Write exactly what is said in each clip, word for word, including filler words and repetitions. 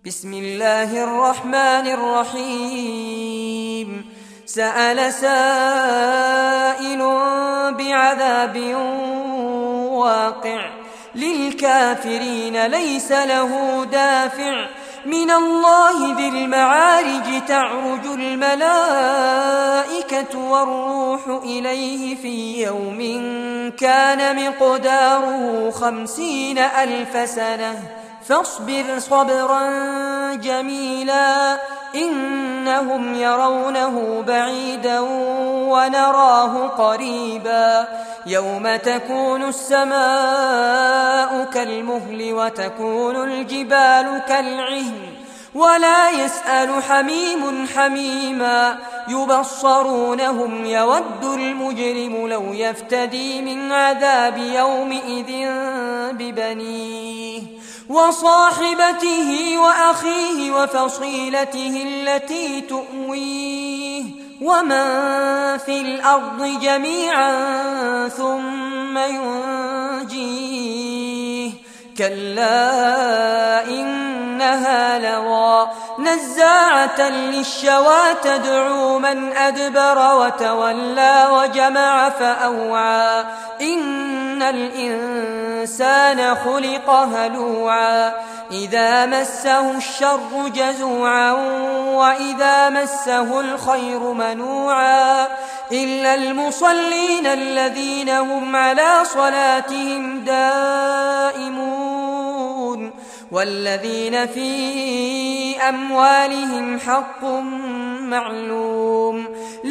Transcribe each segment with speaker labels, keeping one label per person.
Speaker 1: بسم الله الرحمن الرحيم. سأل سائل بعذاب واقع للكافرين ليس له دافع من الله ذي المعارج تعرج الملائكة والروح إليه في يوم كان مقداره خمسين ألف سنة فاصبر صبرا جميلا إنهم يرونه بعيدا ونراه قريبا يوم تكون السماء كالمهل وتكون الجبال كالعهن ولا يسأل حميم حميما يبصرونهم يود المجرم لو يفتدي من عذاب يومئذ ببنيه وصاحبته وأخيه وفصيلته التي تؤويه ومن في الأرض جميعا ثم ينجيه كلا إنها لظى نزاعة للشوى تدعو من أدبر وتولى وجمع فأوعى إن الإنسان خلق هلوعا إذا مسه الشر جزوعا وإذا مسه الخير منوعا إلا المصلين الذين هم على صلاتهم دائمون والذين في أموالهم حق معلوم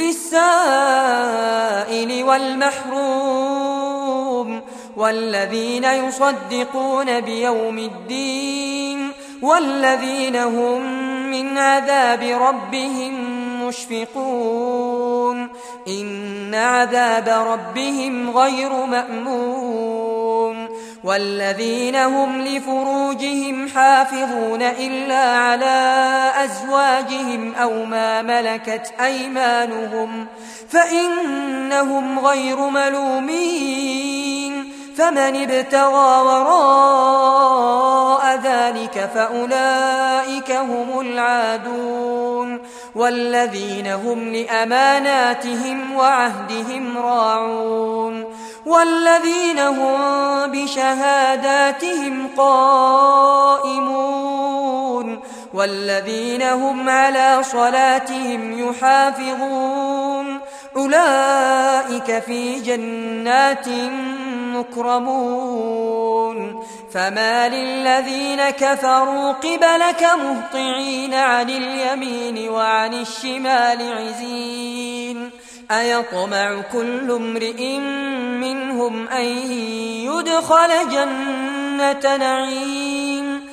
Speaker 1: للسائل والمحروم والذين يصدقون بيوم الدين والذين هم من عذاب ربهم مشفقون إن عذاب ربهم غير مأمون والذين هم لفروجهم حافظون إلا على أزواجهم أو ما ملكت أيمانهم فإنهم غير ملومين فمن ابتغى وراء ذلك فأولئك هم العادون والذين هم لأماناتهم وعهدهم راعون والذين هم بشهاداتهم قائمون والذين هم على صلاتهم يحافظون أولئك في جنات مكرمون فما للذين كفروا قبلك مهطعين عن اليمين وعن الشمال عزين أيطمع كل امرئ منهم أن يدخل جنة نعيم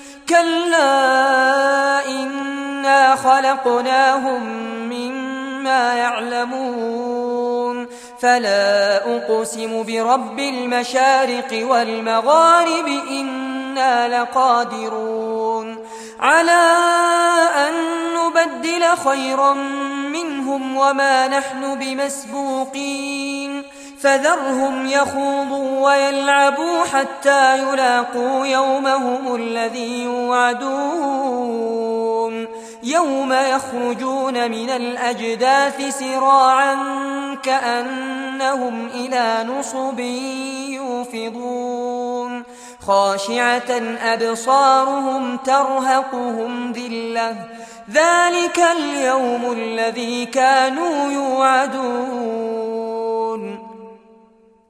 Speaker 1: كلا إنا خلقناهم مما يعلمون فلا أقسم برب المشارق والمغارب إنا لقادرون على أن نبدل خيرا منهم وما نحن بمسبوقين فذرهم يخوضوا ويلعبوا حتى يلاقوا يومهم الذي يوعدون يوم يخرجون من الأجداث سراعا كأنهم إلى نصب يوفضون خاشعة أبصارهم ترهقهم ذلة ذلك اليوم الذي كانوا يوعدون